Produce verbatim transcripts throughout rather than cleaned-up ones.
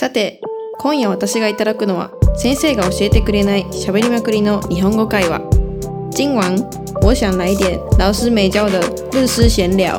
さて、今夜私がいただくのは先生が教えてくれない喋りまくりの日本語会話。今晚我想来点老師沒教的日式閒聊。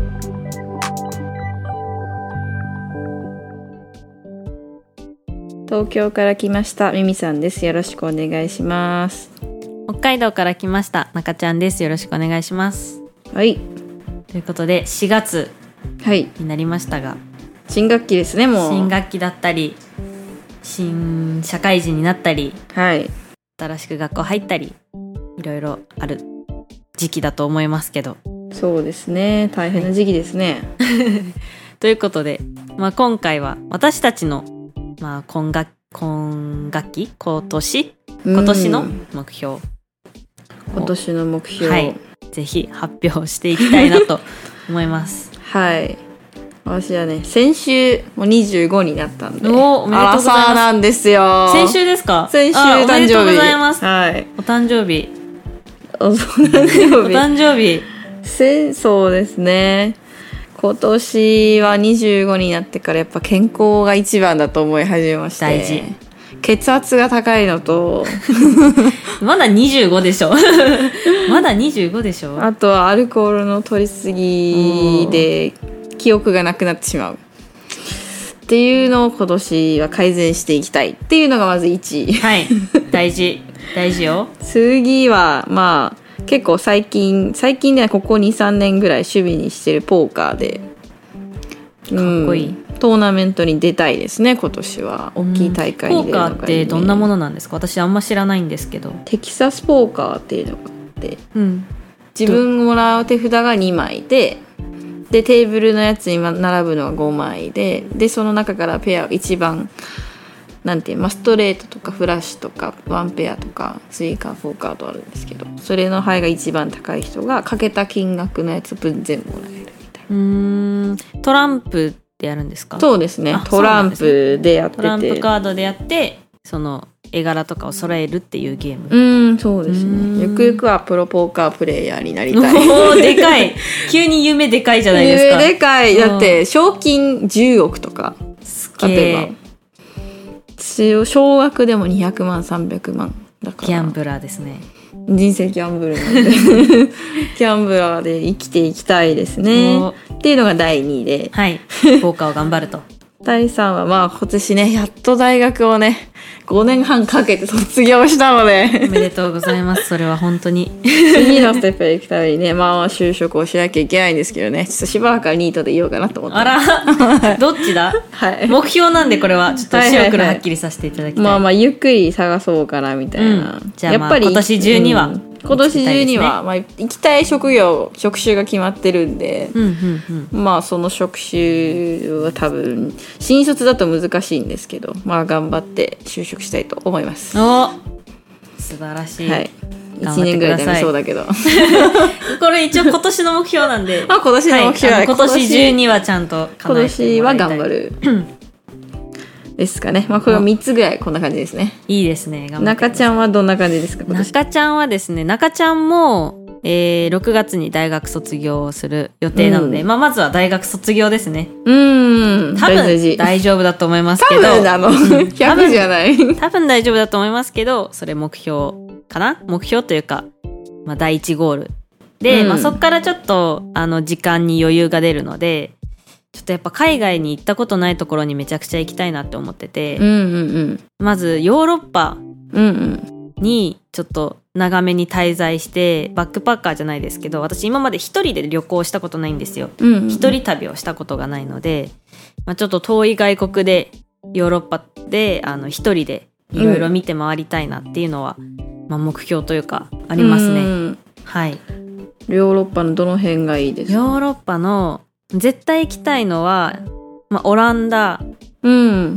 東京から来ましたミミさんです。よろしくお願いします。 北海道から来ました中ちゃんです。よろしくお願いします。 はい、 ということでしがつになりましたが、はい、 新学期ですね。もう新学期だったり新社会人になったり、 はい、 新しく学校入ったりいろいろある時期だと思いますけど。 そうですね、大変な時期ですね、 はい、ということで、まあ、今回は私たちの、まあ、今学今学期今年今年の目標、 今年の目標、 はい、ぜひ発表していきたいなと思いますはい、私はね、先週もうにじゅうごになったんで、 お、おめでとうございます。 アラサーなんですよ。 先週ですか？ 先週誕生日。 おめでとうございます。 はい。 お誕生日。 お誕生日。お誕生日。 せそうですね。今年はにじゅうごになってからやっぱ健康が一番だと思い始めまして。 大事。 血圧が高いのとまだにじゅうごでしょまだにじゅうごでしょ。 あとはアルコールの取りすぎで記憶がなくなってしまうっていうのを今年は改善していきたいっていうのがまずいちい。 はい、大事大事よ。 次はまあ結構最近最近ではここ にさんねんぐらい趣味にしてるポーカーで、 かっこいい、うん、 トーナメントに出たいですね。今年は大きい大会に出るのがいい、ね、 ポーカーってどんなものなんですか？私あんま知らないんですけど。 テキサスポーカーっていうのがあって、 うん、 自分もらう手札がにまいででテーブルのやつに並ぶのがごまいででその中からペアを一番なんていう、まあ、ストレートとかフラッシュとかワンペアとかスリーカーフォーカーとあるんですけど、それの牌が一番高い人がかけた金額のやつ分全部もらえるみたいな。 うーん、トランプでやるんですか？ そうですね、トランプでやってて、 トランプカードでやってその絵柄とかを揃えるっていうゲーム。 うん、そうですね。ゆくゆくはプロポーカープレイヤーになりたい。 おー、でかい。急に夢でかいじゃないですか。 夢でかい。だって賞金じゅうおくとか、例えば少額でもにひゃくまんさんびゃくまんだからギャンブラーですね。 人生ギャンブルなんでギャンブラーで生きていきたいですねっていうのがだいにいで、 はい、ポーカーを頑張るとだいさんはまあ今年ね、やっと大学をねごねんはんかけて卒業したのでおめでとうございます。それは本当に次のステップへ行くためにね、まあ就職をしなきゃいけないんですけどね、ちょっとしばらくはニートでいようかなと思って。 あらどっちだ、はい、目標なんでこれはちょっと白黒はっきりさせていただきたい、 はいはいはい、まあまあゆっくり探そうかなみたいな、うん、 じゃあ、まあ、やっぱり今年中には、うん今年中には、まあ、行きたい職業職種が決まってるんで、 うんうんうん、 まあその職種は多分新卒だと難しいんですけど、まあ頑張って就職したいと思います。 お、素晴らしい、はい、 いちねんぐらいでもそうだけどこれ一応今年の目標なんでまあ今年の目標は、 はい、今年中にはちゃんと叶えてもらいたい。 今年は頑張るですかね。まあこれはみっつぐらいこんな感じですね。 いいですね。頑張って。 中ちゃんはどんな感じですか？今年。 中ちゃんはですね、中ちゃんも、えー、ろくがつに大学卒業をする予定なので、うん、まあまずは大学卒業ですね。 うーん、 多分大丈夫だと思いますけど。 多分あの、ひゃくじゃない。 多分大丈夫だと思いますけど、それ目標かな？目標というか、まあ第一ゴールで、うん、まあそっからちょっとあの時間に余裕が出るので。ちょっとやっぱ海外に行ったことないところにめちゃくちゃ行きたいなって思ってて、 うんうんうん、 まずヨーロッパにちょっと長めに滞在してバックパッカーじゃないですけど、私今まで一人で旅行したことないんですよ、うんうん、一人旅をしたことがないので、まあ、ちょっと遠い外国でヨーロッパであの一人でいろいろ見て回りたいなっていうのは、うんまあ、目標というかありますね、うん、はい。 ヨーロッパのどの辺がいいですか？ ヨーロッパの絶対行きたいのは、まあ、オランダ、 うん、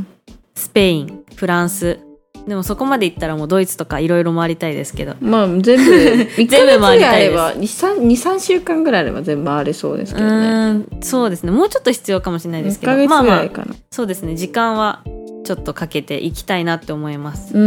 スペイン、フランス。でもそこまで行ったらもうドイツとかいろいろ回りたいですけど。 まあ全部全部回りたいです。にさんしゅうかんぐらいあれば全部回れそうですけどね。 うーん、そうですね。もうちょっと必要かもしれないですけど。 いっかげつぐらいかな。 まあまあ、そうですね。時間はちょっとかけて行きたいなって思います。 うん、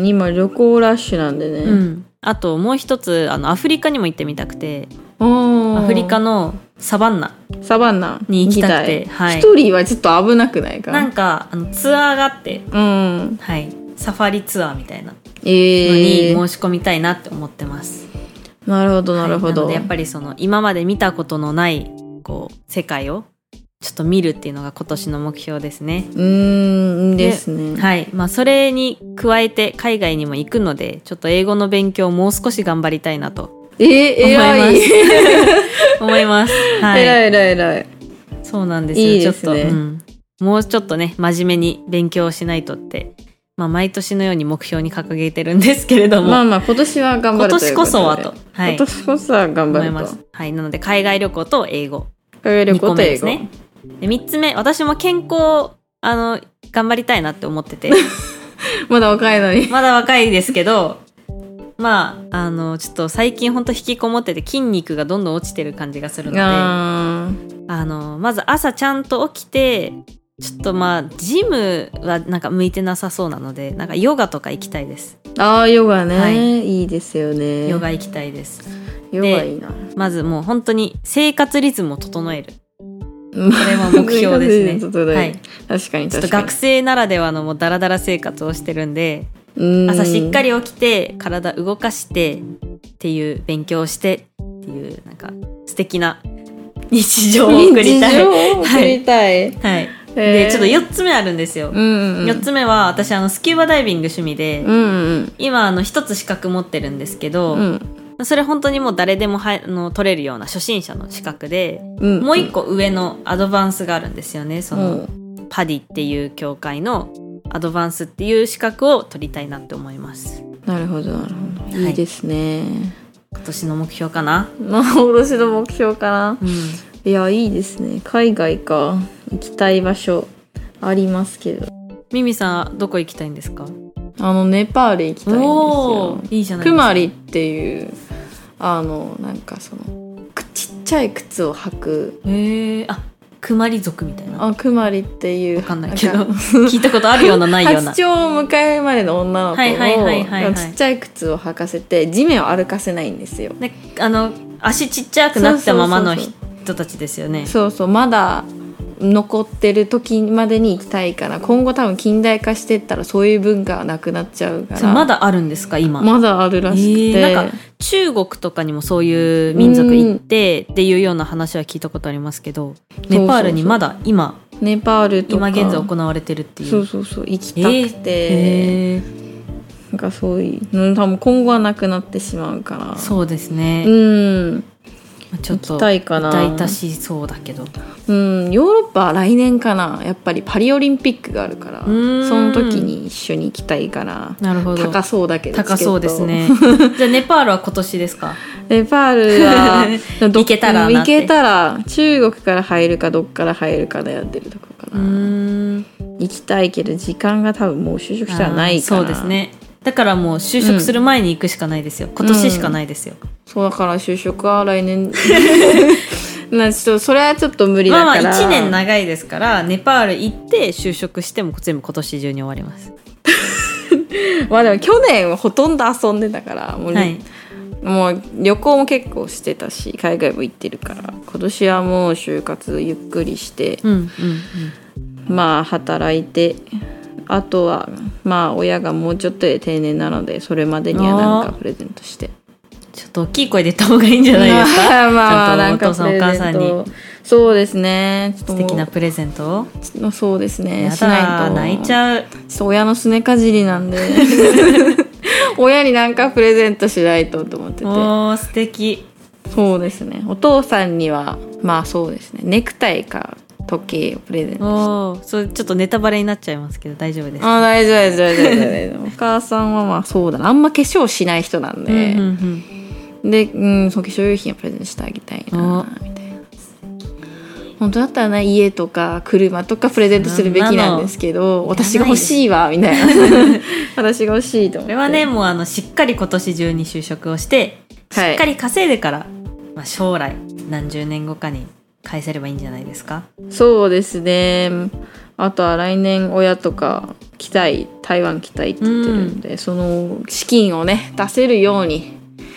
今旅行ラッシュなんでね。 うん。あともう一つあのアフリカにも行ってみたくて。 アフリカのサバンナサバンナに行きたくて、はい、 一人はちょっと危なくないかな。 なんかあのツアーがあって、 うんはい、サファリツアーみたいなのえー、 に申し込みたいなって思ってます。 なるほどなるほど、 はい、なのでやっぱりその今まで見たことのないこう世界をちょっと見るっていうのが今年の目標ですね。 うーんですね。 はい、まあそれに加えて海外にも行くのでちょっと英語の勉強をもう少し頑張りたいなとえー、偉い思います。はい、 偉い偉い偉い。 そうなんですよ。いいですね。ちょっと、うん、もうちょっとね真面目に勉強しないとって、まあ、毎年のように目標に掲げてるんですけれども、 まあまあ今年は頑張るということで、今年こそはと、はい、今年こそは頑張ると思います。 はい、なので海外旅行と英語、 海外旅行と英語ね。でみっつめ、私も健康あの頑張りたいなって思っててまだ若いのにまだ若いですけど、まああのちょっと最近ほんと引きこもってて筋肉がどんどん落ちてる感じがするので、ああのまず朝ちゃんと起きてちょっとまあジムはなんか向いてなさそうなので、なんかヨガとか行きたいです。 ああヨガね、はい、いいですよね。 ヨガ行きたいです。 ヨガいいな。 まずもう本当に生活リズムを整える、これも目標ですねはい、 確かに確かに。 ちょっと学生ならではのもうダラダラ生活をしてるんで、朝しっかり起きて体動かしてっていう勉強をしてっていうなんか素敵な日常を送りたい。 日常を送りたい、 はいはい、でちょっとよっつめあるんですよ、うんうん、よっつめは私あのスキューバダイビング趣味で、うんうん、今あのひとつ資格持ってるんですけど、うん、それ本当にもう誰でもはあの取れるような初心者の資格で、うんうん、もう一個上のアドバンスがあるんですよね。その、うん、パディっていう協会のアドバンスっていう資格を取りたいなって思います。 なるほどなるほど、いいですね、はい、 今年の目標かな今年の目標かな、うん、いやいいですね。海外か行きたい場所ありますけど。 ミミさんどこ行きたいんですか？ あのネパール行きたいんですよ。 いいじゃないですか。 クマリっていうあのなんかそのちっちゃい靴を履く、 へー、あクマリ族みたいな。 あクマリっていうわかんないけど聞いたことあるようなないような初潮を迎えるまでの女の子をちっちゃい靴を履かせて地面を歩かせないんですよ。 であの足ちっちゃくなったままの人たちですよね。 そうそう、まだ残ってる時までに行きたいから。今後多分近代化してったらそういう文化はなくなっちゃうから。 まだあるんですか今？ まだあるらしくて、 えー、なんか中国とかにもそういう民族行ってっていうような話は聞いたことありますけど、ネパールにまだ今そうそうそう、ネパールとか今現在行われてるっていう。 そうそうそう、行きたくて、えー、なんかそういう、うん、多分今後はなくなってしまうから。 そうですね、 うんちょっと痛々しそうだけど、 うん、ヨーロッパは来年かな。やっぱりパリオリンピックがあるからその時に一緒に行きたいから。 なるほど、 高そうだけど高そうですねじゃあネパールは今年ですか？ ネパールは行けたらなって。 行けたら中国から入るかどっから入るか悩んでるとこかな。うーん、行きたいけど時間が多分もう就職したらないから。 そうですね、だからもう就職する前に行くしかないですよ、うん、今年しかないですよ、うん、 そうだから就職は来年なちょっとそれはちょっと無理だから。 まあまあいちねん長いですからネパール行って就職しても全部今年中に終わりますまあでも去年はほとんど遊んでたからもう、はい、もう旅行も結構してたし海外も行ってるから今年はもう就活ゆっくりして、うんうんうん、まあ働いて、あとはまあ親がもうちょっとで定年なのでそれまでには何かプレゼントして。 ちょっと大きい声で言った方がいいんじゃないですかまあちゃんとお父さんお母さんに。 そうですね、 素敵なプレゼントを。 そうですね、 しないと泣いちゃう。 ちょっと親のすねかじりなんで親に何かプレゼントしないとと思ってて。 おー素敵。 そうですね、お父さんにはまあそうですねネクタイか時計をプレゼントして。 おそれちょっとネタバレになっちゃいますけど大丈夫ですか？ あ大丈夫です大丈夫ですお母さんはまあそうだな、あんま化粧しない人なんで、うんうんうん、で、うん、そう化粧用品をプレゼントしてあげたいなみたいな。本当だったらね家とか車とかプレゼントするべきなんですけど、私が欲しいわみたいな私が欲しいと思って。これはねもうあのしっかり今年中に就職をしてしっかり稼いでから、はい、まあ、将来何十年後かに返せればいいんじゃないですか？ そうですね。あとは来年親とか来たい、台湾来たいって言ってるんで、うん、その資金をね出せるように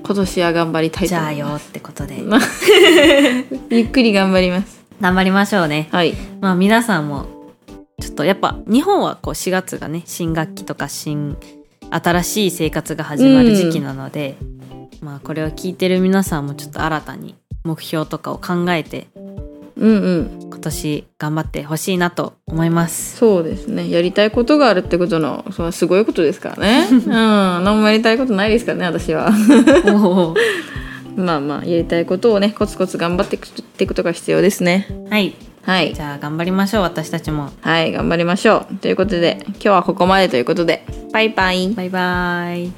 今年は頑張りたいと思います。 じゃあよってことでゆっくり頑張ります。 頑張りましょうね。 はい。 まあ皆さんもちょっとやっぱ日本はこうしがつがね新学期とか新新しい生活が始まる時期なので、うん、まあこれを聞いてる皆さんもちょっと新たに目標とかを考えて、 うんうん、 今年頑張ってほしいなと思います。 そうですね。やりたいことがあるってことのそのすごいことですからね。うん、何もやりたいことないですからね私は。まあまあやりたいことをねコツコツ頑張っていくってことが必要ですね。 はいはい。 じゃあ頑張りましょう私たちも。 はい頑張りましょうということで今日はここまでということでバイバイ。 バイバイ。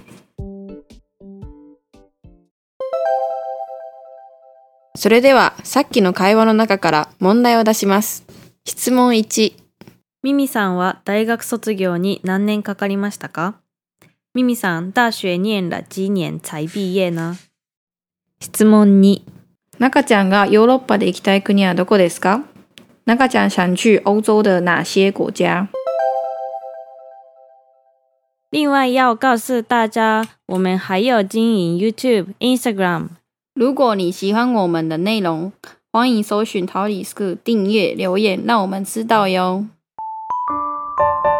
それではさっきの会話の中から問題を出します。質問いち。 ミミさんは大学卒業に何年かかりましたか？ミミさん、大学念了几年才毕业呢？質問に。中ちゃんがヨーロッパで行きたい国はどこですか？中ちゃん想去欧洲的哪些国家？另外要告诉大家，我们还有经营 YouTube、Instagram。如果你喜欢我们的内容，欢迎搜寻桃李斯克订阅留言，让我们知道哟。